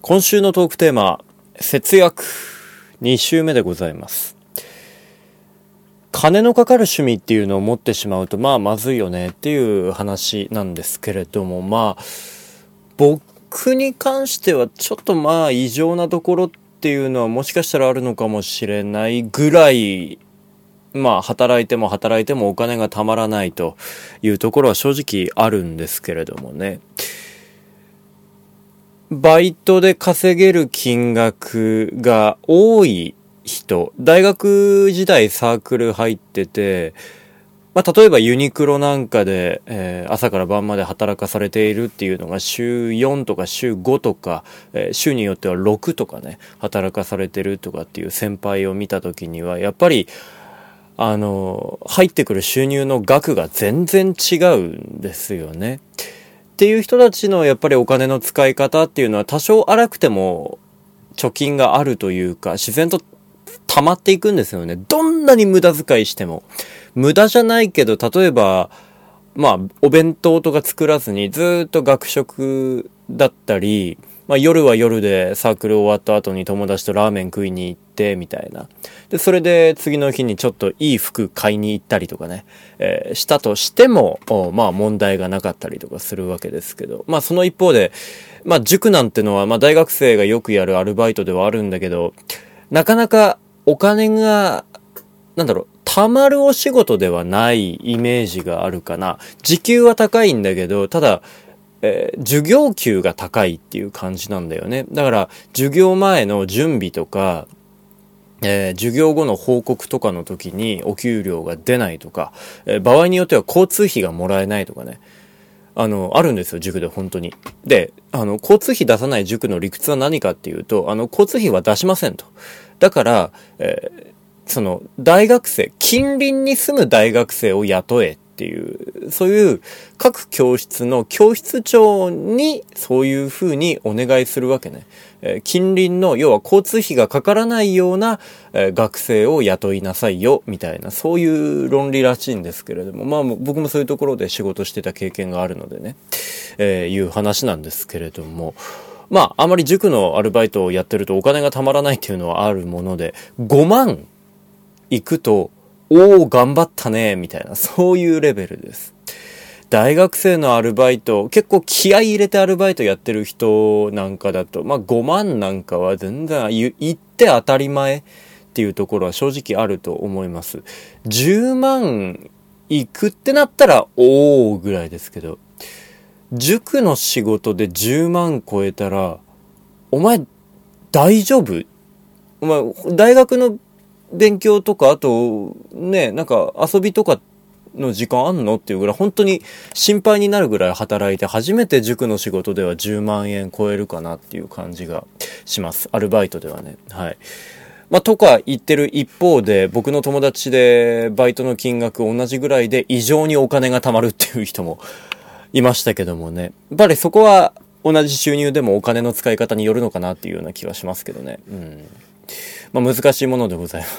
今週のトークテーマ、節約2週目でございます。金のかかる趣味っていうのを持ってしまうとまずいよねっていう話なんですけれども、僕に関してはちょっと異常なところっていうのはもしかしたらあるのかもしれないぐらい、働いてもお金がたまらないというところは正直あるんですけれどもね。バイトで稼げる金額が多い人、大学時代サークル入ってて、例えばユニクロなんかで、朝から晩まで働かされているっていうのが週4とか週5とか、週によっては6とかね、働かされてるとかっていう先輩を見たときには、やっぱり、入ってくる収入の額が全然違うんですよね。っていう人たちのやっぱりお金の使い方っていうのは多少荒くても貯金があるというか自然と溜まっていくんですよね。どんなに無駄遣いしても。無駄じゃないけど、例えば、お弁当とか作らずにずっと学食だったり、夜は夜でサークル終わった後に友達とラーメン食いに行ってみたいな。で、それで次の日にちょっといい服買いに行ったりとかね、したとしても、問題がなかったりとかするわけですけど、その一方で、塾なんてのは、大学生がよくやるアルバイトではあるんだけど、なかなかお金が、貯まるお仕事ではないイメージがあるかな。時給は高いんだけど、ただ、授業給が高いっていう感じなんだよね。だから、授業前の準備とか、授業後の報告とかの時にお給料が出ないとか、場合によっては交通費がもらえないとかね。あるんですよ、塾で本当に。で、交通費出さない塾の理屈は何かっていうと、交通費は出しませんと。だから、大学生、近隣に住む大学生を雇えっていう、そういう各教室の教室長にそういう風にお願いするわけね。近隣の、要は交通費がかからないような、学生を雇いなさいよ、みたいな、そういう論理らしいんですけれども、僕もそういうところで仕事してた経験があるのでね、いう話なんですけれども、あまり塾のアルバイトをやってるとお金がたまらないっていうのはあるもので、5万行くと、頑張ったね、みたいな、そういうレベルです。大学生のアルバイト、結構気合い入れてアルバイトやってる人なんかだと、5万なんかは全然行って当たり前っていうところは正直あると思います。10万行くってなったら、ぐらいですけど、塾の仕事で10万超えたら、お前大丈夫？お前大学の勉強とか、あとね、遊びとかの時間あんのっていうぐらい本当に心配になるぐらい働いて初めて塾の仕事では10万円超えるかなっていう感じがします。アルバイトではね。はい。とか言ってる一方で僕の友達でバイトの金額同じぐらいで異常にお金が貯まるっていう人もいましたけどもね。やっぱりそこは同じ収入でもお金の使い方によるのかなっていうような気はしますけどね。難しいものでございます。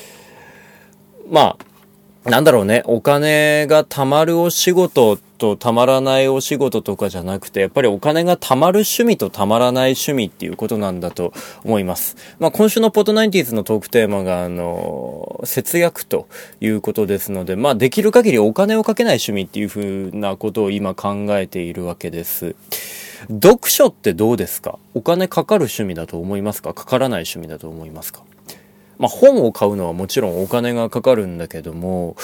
お金が貯まるお仕事と貯まらないお仕事とかじゃなくて、やっぱりお金が貯まる趣味と貯まらない趣味っていうことなんだと思います。今週のポッドナインティーズのトークテーマが、節約ということですので、できる限りお金をかけない趣味っていうふうなことを今考えているわけです。読書ってどうですか？お金かかる趣味だと思いますか？かからない趣味だと思いますか？本を買うのはもちろんお金がかかるんだけども、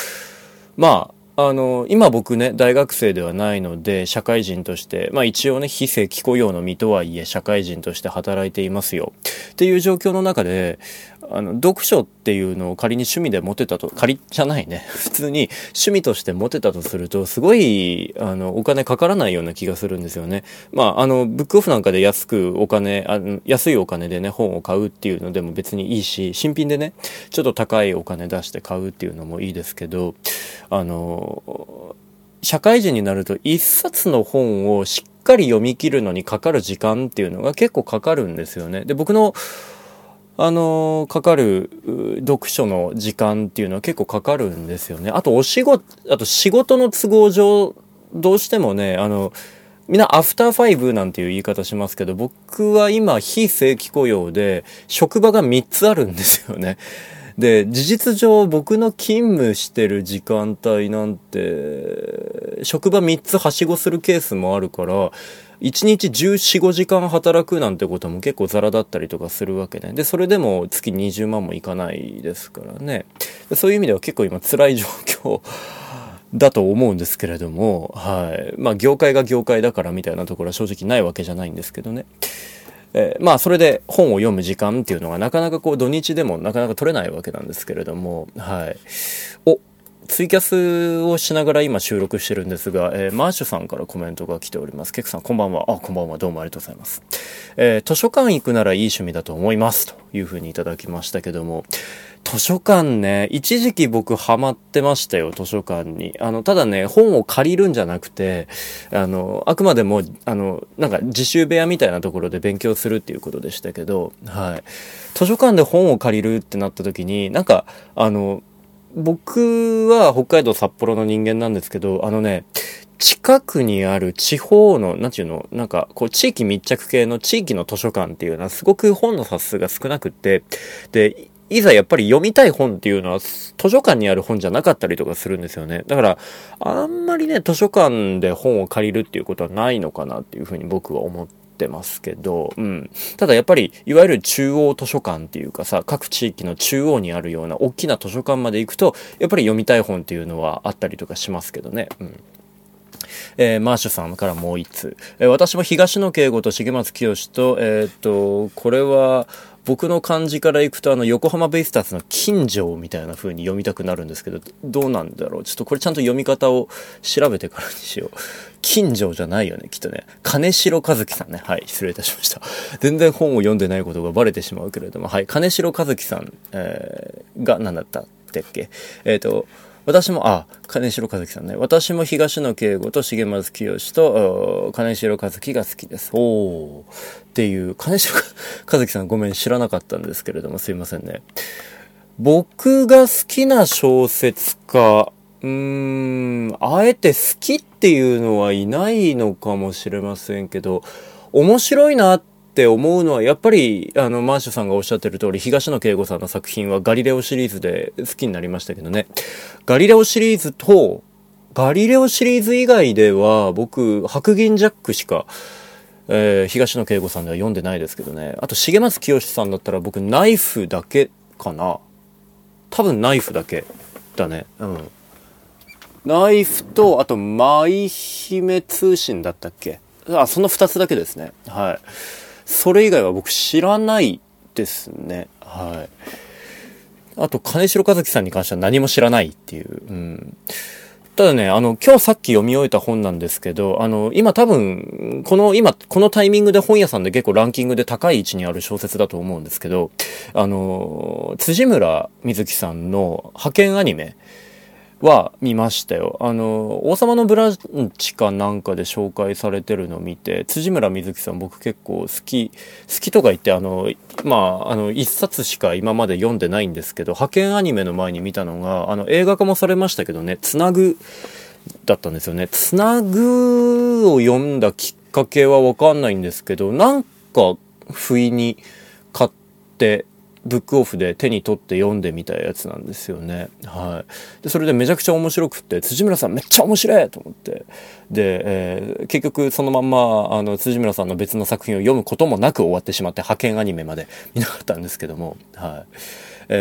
今僕ね、大学生ではないので、社会人として、一応ね、非正規雇用の身とはいえ、社会人として働いていますよ。っていう状況の中で、読書っていうのを仮に趣味で持てたと、仮じゃないね。普通に趣味として持てたとすると、すごい、お金かからないような気がするんですよね。ブックオフなんかで安いお金でね、本を買うっていうのでも別にいいし、新品でね、ちょっと高いお金出して買うっていうのもいいですけど、社会人になると一冊の本をしっかり読み切るのにかかる時間っていうのが結構かかるんですよね。で、僕のかかる読書の時間っていうのは結構かかるんですよね。あと仕事の都合上、どうしてもね、 みんなアフターファイブなんていう言い方しますけど、僕は今非正規雇用で職場が3つあるんですよね。で、事実上僕の勤務してる時間帯なんて、職場3つはしごするケースもあるから、1日14、5時間働くなんてことも結構ザラだったりとかするわけね。で、それでも月20万もいかないですからね。そういう意味では結構今辛い状況だと思うんですけれども、はい。まあ業界が業界だからみたいなところは正直ないわけじゃないんですけどね。まあそれで本を読む時間っていうのがなかなかこう土日でもなかなか取れないわけなんですけれども、はい。ツイキャスをしながら今収録してるんですが、マーシュさんからコメントが来ております。ケクさんこんばんは。こんばんは。どうもありがとうございます。図書館行くならいい趣味だと思いますというふうにいただきましたけども、図書館ね、一時期僕ハマってましたよ、図書館に。ただね、本を借りるんじゃなくて、あくまでも、なんか自習部屋みたいなところで勉強するっていうことでしたけど、はい。図書館で本を借りるってなった時に、なんか、僕は北海道札幌の人間なんですけど、近くにある地方の、なんていうの、なんか、こう、地域密着系の地域の図書館っていうのはすごく本の冊数が少なくって、で、いざやっぱり読みたい本っていうのは図書館にある本じゃなかったりとかするんですよね。だから、あんまりね、図書館で本を借りるっていうことはないのかなっていうふうに僕は思ってますけど、うん。ただやっぱり、いわゆる中央図書館っていうかさ、各地域の中央にあるような大きな図書館まで行くと、やっぱり読みたい本っていうのはあったりとかしますけどね。うん。マーシュさんからもう一つ。私も東野圭吾と重松清と、これは、僕の漢字からいくと横浜ベイスターズの金城みたいな風に読みたくなるんですけど、どうなんだろう。ちょっとこれちゃんと読み方を調べてからにしよう。金城じゃないよね、きっとね。金城和樹さんね。はい、失礼いたしました。全然本を読んでないことがバレてしまうけれども、はい、金城和樹さん、が何だったっけ。私も、金城和樹さんね。私も東野圭吾と重松清と、金城和樹が好きです。っていう、金城和樹さんごめん知らなかったんですけれども、すいませんね。僕が好きな小説家、あえて好きっていうのはいないのかもしれませんけど、面白いなって思うのは、やっぱり、マーシュさんがおっしゃってる通り、東野圭吾さんの作品はガリレオシリーズで好きになりましたけどね。ガリレオシリーズ以外では、僕、白銀ジャックしか、東野圭吾さんでは読んでないですけどね。あと、重松清さんだったら僕、ナイフだけかな。多分ナイフだけだね。うん。ナイフと、あと、舞姫通信だったっけ？その2つだけですね。はい。それ以外は僕知らないですね。はい。あと、金城和樹さんに関しては何も知らないっていう。うん。ただね、今日さっき読み終えた本なんですけど、今多分、このタイミングで本屋さんで結構ランキングで高い位置にある小説だと思うんですけど、辻村瑞希さんの派遣アニメは見ましたよ。王様のブランチかなんかで紹介されてるのを見て、辻村瑞希さん僕結構好きとか言って、一冊しか今まで読んでないんですけど、派遣アニメの前に見たのが、映画化もされましたけどね、つなぐだったんですよね。つなぐを読んだきっかけはわかんないんですけど、なんか不意に買って、ブックオフで手に取って読んでみたやつなんですよね。はい。で、それでめちゃくちゃ面白くって、辻村さんめっちゃ面白いと思って。で、結局そのまんま、辻村さんの別の作品を読むこともなく終わってしまって、派遣アニメまで見なかったんですけども、はい。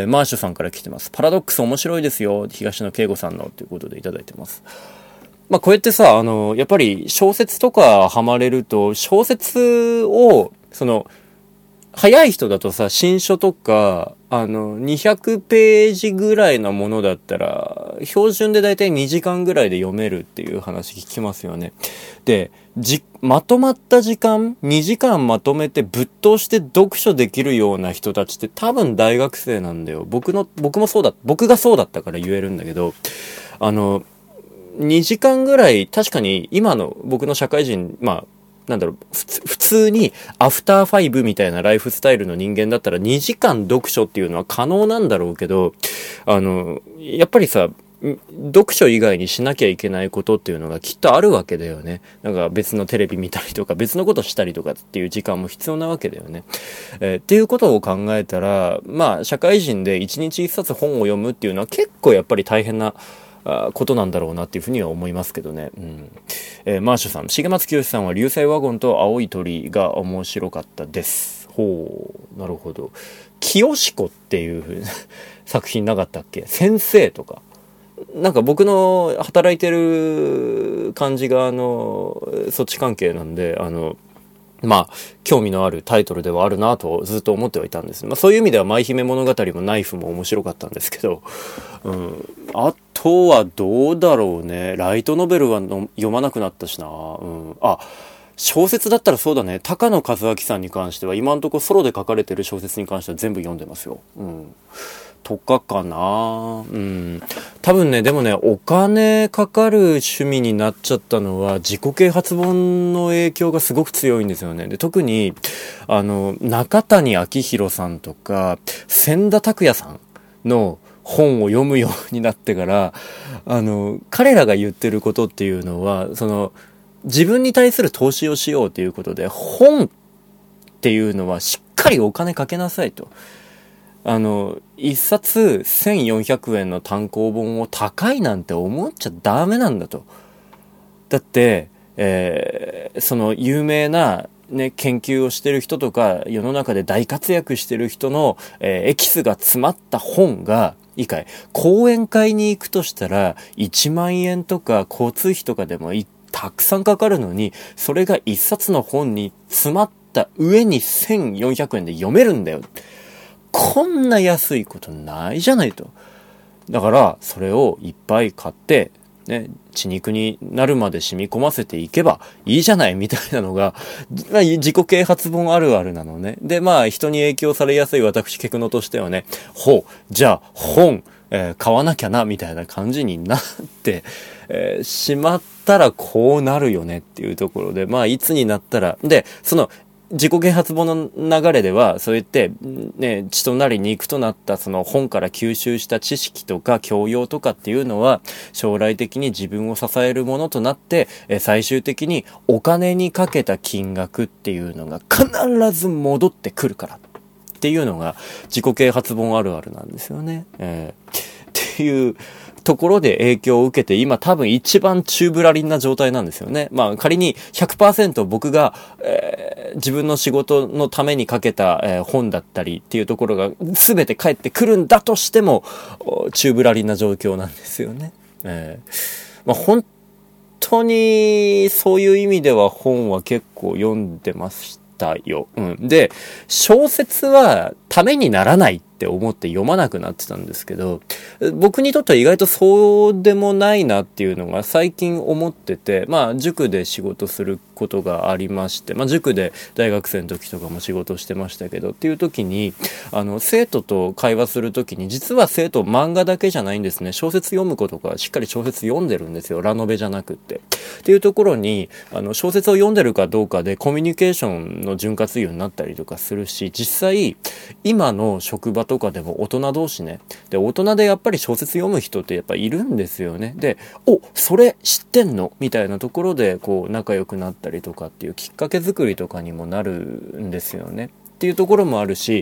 マーシュさんから来てます。パラドックス面白いですよ。東野圭吾さんのということでいただいてます。こうやってさ、やっぱり小説とかハマれると、小説を、早い人だとさ、新書とか、200ページぐらいのものだったら、標準でだいたい2時間ぐらいで読めるっていう話聞きますよね。で、まとまった時間、2時間まとめてぶっ通して読書できるような人たちって多分大学生なんだよ。僕がそうだったから言えるんだけど、2時間ぐらい、確かに今の僕の社会人、普通にアフターファイブみたいなライフスタイルの人間だったら2時間読書っていうのは可能なんだろうけど、やっぱりさ、 読書以外にしなきゃいけないことっていうのがきっとあるわけだよね。なんか別のテレビ見たりとか別のことしたりとかっていう時間も必要なわけだよね。っていうことを考えたら、まあ社会人で一日一冊本を読むっていうのは結構やっぱり大変なことなんだろうなっていうふうには思いますけどね。マーシュさん、重松清さんは流星ワゴンと青い鳥が面白かったです。ほう、なるほど。清子っていう作品なかったっけ？先生とか。なんか僕の働いてる感じがそっち関係なんで、まあ、興味のあるタイトルではあるなとずっと思ってはいたんです。まあそういう意味では舞姫物語もナイフも面白かったんですけど、あとはどうだろうね。ライトノベルは読まなくなったしな。小説だったらそうだね。高野和明さんに関しては今んとこソロで書かれてる小説に関しては全部読んでますよ。とかかな。多分ね、でもね、お金かかる趣味になっちゃったのは自己啓発本の影響がすごく強いんですよね。で、特に中谷明宏さんとか千田拓也さんの本を読むようになってから彼らが言ってることっていうのは自分に対する投資をしようということで、本っていうのはしっかりお金かけなさいと。一冊1400円の単行本を高いなんて思っちゃダメなんだと。だって、その有名なね、研究をしてる人とか、世の中で大活躍してる人の、エキスが詰まった本が、いいかい、講演会に行くとしたら、1万円とか交通費とかでもたくさんかかるのに、それが一冊の本に詰まった上に1400円で読めるんだよ。こんな安いことないじゃないと。だから、それをいっぱい買って、ね、血肉になるまで染み込ませていけばいいじゃないみたいなのが、自己啓発本あるあるなのね。で、まあ、人に影響されやすい私、ケクノとしてはね、じゃあ、本、買わなきゃな、みたいな感じになって、しまったらこうなるよねっていうところで、まあ、いつになったら、で、自己啓発本の流れでは、そう言って、ね、血となり肉となったその本から吸収した知識とか教養とかっていうのは、将来的に自分を支えるものとなって、最終的にお金にかけた金額っていうのが必ず戻ってくるからっていうのが自己啓発本あるあるなんですよね。っていうところで影響を受けて今多分一番チューブラリンな状態なんですよね。まあ仮に 100% 僕が、自分の仕事のためにかけた、本だったりっていうところが全て返ってくるんだとしてもチューブラリンな状況なんですよね。まあ本当にそういう意味では本は結構読んでましたよ。で、小説はためにならないって思って読まなくなってたんですけど、僕にとっては意外とそうでもないなっていうのが最近思ってて、まあ塾で仕事することがありまして、まあ塾で大学生の時とかも仕事してましたけど、っていう時に生徒と会話する時に、実は生徒漫画だけじゃないんですね。小説読むことがしっかり小説読んでるんですよ。ラノベじゃなくって。っていうところに小説を読んでるかどうかでコミュニケーションの潤滑油になったりとかするし、実際今の職場とかでも大人同士ね、で大人でやっぱり小説読む人ってやっぱいるんですよね。で、それ知ってんのみたいなところでこう仲良くなったりとかっていうきっかけ作りとかにもなるんですよねっていうところもあるし、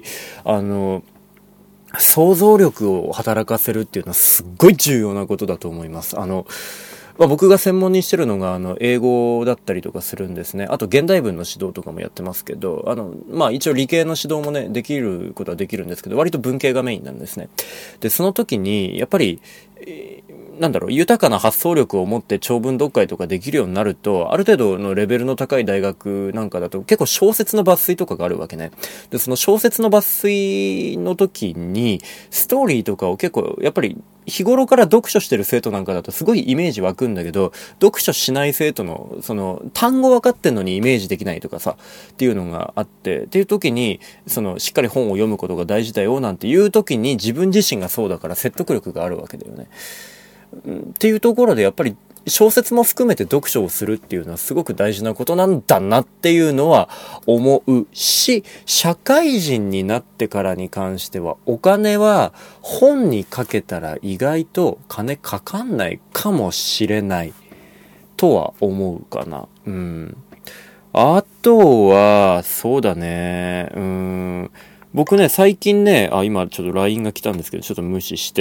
想像力を働かせるっていうのはすっごい重要なことだと思います。僕が専門にしてるのが英語だったりとかするんですね。あと現代文の指導とかもやってますけど、まあ一応理系の指導もねできることはできるんですけど、割と文系がメインなんですね。でその時にやっぱり豊かな発想力を持って長文読解とかできるようになると、ある程度のレベルの高い大学なんかだと結構小説の抜粋とかがあるわけね。でその小説の抜粋の時にストーリーとかを結構やっぱり日頃から読書してる生徒なんかだとすごいイメージ湧くんだけど、読書しない生徒の単語分かってんのにイメージできないとかさっていうのがあって、っていう時にしっかり本を読むことが大事だよなんていう時に自分自身がそうだから説得力があるわけだよね。っていうところでやっぱり小説も含めて読書をするっていうのはすごく大事なことなんだなっていうのは思うし、社会人になってからに関してはお金は本にかけたら意外と金かかんないかもしれないとは思うかな。あとは、そうだね。僕ね、最近ね、今ちょっと LINE が来たんですけど、ちょっと無視して。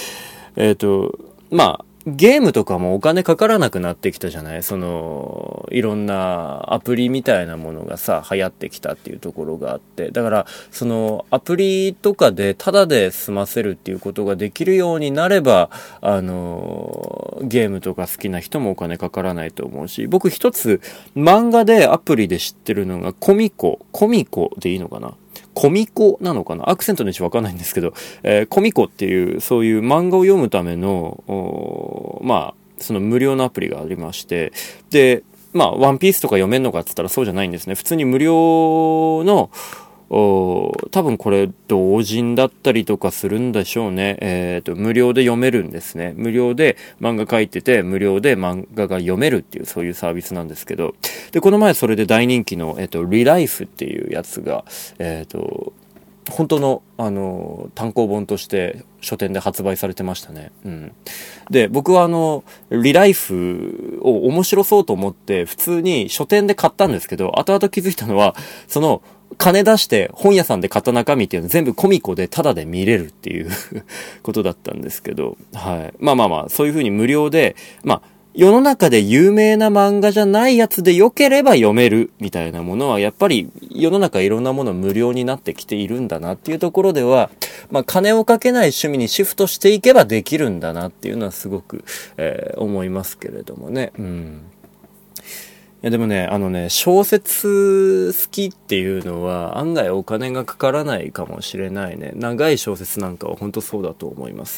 まあ、ゲームとかもお金かからなくなってきたじゃない？いろんなアプリみたいなものがさ、流行ってきたっていうところがあって。だから、アプリとかでタダで済ませるっていうことができるようになれば、ゲームとか好きな人もお金かからないと思うし、僕一つ漫画でアプリで知ってるのがコミコでいいのかな？コミコなのかな、アクセントの位置わかんないんですけど、コミコっていうそういう漫画を読むためのその無料のアプリがありまして、でワンピースとか読めんのかって言ったらそうじゃないんですね。普通に無料の多分これ同人だったりとかするんでしょうね。無料で読めるんですね。無料で漫画書いてて無料で漫画が読めるっていうそういうサービスなんですけど、でこの前それで大人気のリライフっていうやつが本当の単行本として書店で発売されてましたね。で僕はリライフを面白そうと思って普通に書店で買ったんですけど、後々気づいたのは金出して本屋さんで買った中身っていうの全部コミコでタダで見れるっていうことだったんですけど、はい。そういう風に無料で世の中で有名な漫画じゃないやつで良ければ読めるみたいなものはやっぱり世の中いろんなもの無料になってきているんだなっていうところでは、金をかけない趣味にシフトしていけばできるんだなっていうのはすごく、思いますけれどもね。いやでもね、小説好きっていうのは案外お金がかからないかもしれないね。長い小説なんかは本当そうだと思います。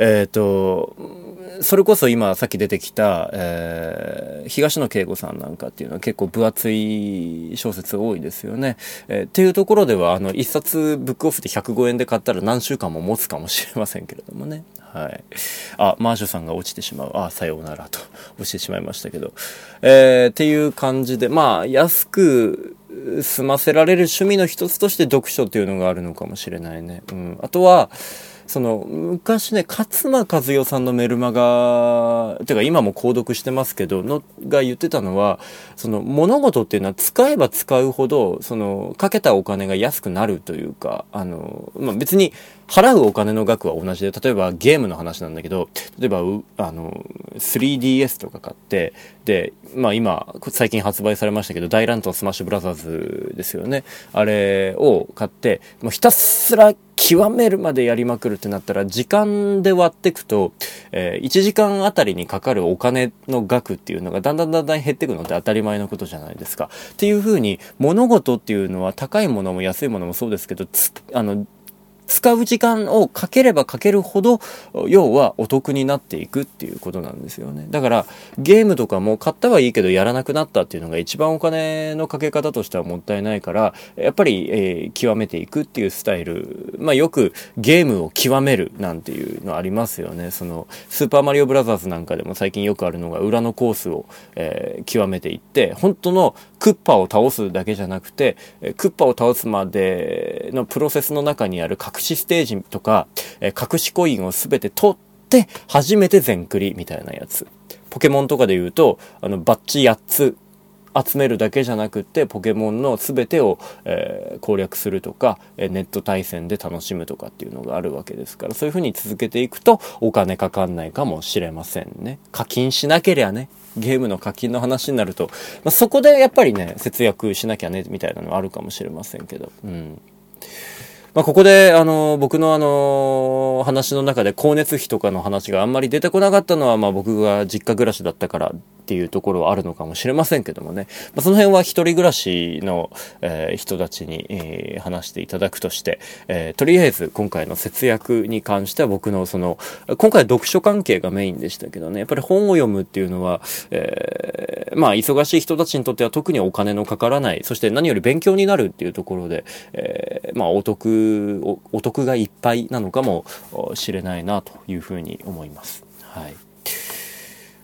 それこそ今さっき出てきた、東野圭吾さんなんかっていうのは結構分厚い小説多いですよね。っていうところでは一冊ブックオフで105円で買ったら何週間も持つかもしれませんけれどもね。はい。マーシュさんが落ちてしまう。さようならと落ちてしまいましたけど。っていう感じで、安く済ませられる趣味の一つとして読書っていうのがあるのかもしれないね。あとは、昔ね、勝間和代さんのメルマガ、てか今も購読してますけど、が言ってたのは、物事っていうのは使えば使うほど、かけたお金が安くなるというか、別に払うお金の額は同じで、例えばゲームの話なんだけど、例えば、3DS とか買って、で、今、最近発売されましたけど、大乱闘スマッシュブラザーズですよね。あれを買って、もうひたすら極めるまでやりまくるってなったら、時間で割っていくと、1時間あたりにかかるお金の額っていうのがだんだん減っていくのって当たり前のことじゃないですか。っていう風に、物事っていうのは高いものも安いものもそうですけど、使う時間をかければかけるほど、要はお得になっていくっていうことなんですよね。だから、ゲームとかも買ったはいいけどやらなくなったっていうのが一番お金のかけ方としてはもったいないから、やっぱり、極めていくっていうスタイル。よくゲームを極めるなんていうのありますよね。スーパーマリオブラザーズなんかでも最近よくあるのが裏のコースを、極めていって、本当のクッパを倒すだけじゃなくて、クッパを倒すまでのプロセスの中にある隠しステージとか、隠しコインをすべて取って初めて全クリみたいなやつ。ポケモンとかで言うと、バッジ8つ集めるだけじゃなくってポケモンの全てを、攻略するとか、ネット対戦で楽しむとかっていうのがあるわけですから、そういう風に続けていくとお金かかんないかもしれませんね。課金しなけりゃね、ゲームの課金の話になると、そこでやっぱりね、節約しなきゃねみたいなのはあるかもしれませんけど、ここで、僕の話の中で光熱費とかの話があんまり出てこなかったのは、僕が実家暮らしだったからっていうところはあるのかもしれませんけどもね。その辺は一人暮らしの、人たちに、話していただくとして、とりあえず今回の節約に関しては僕の今回は読書関係がメインでしたけどね、やっぱり本を読むっていうのは、忙しい人たちにとっては特にお金のかからない、そして何より勉強になるっていうところで、お得がいっぱいなのかもしれないなというふうに思います。はい。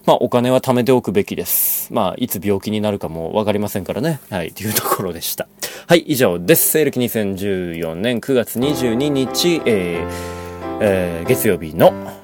まあお金は貯めておくべきです。まあいつ病気になるかもわかりませんからね。はい、というところでした。はい、以上です。西暦2014年9月22日、月曜日の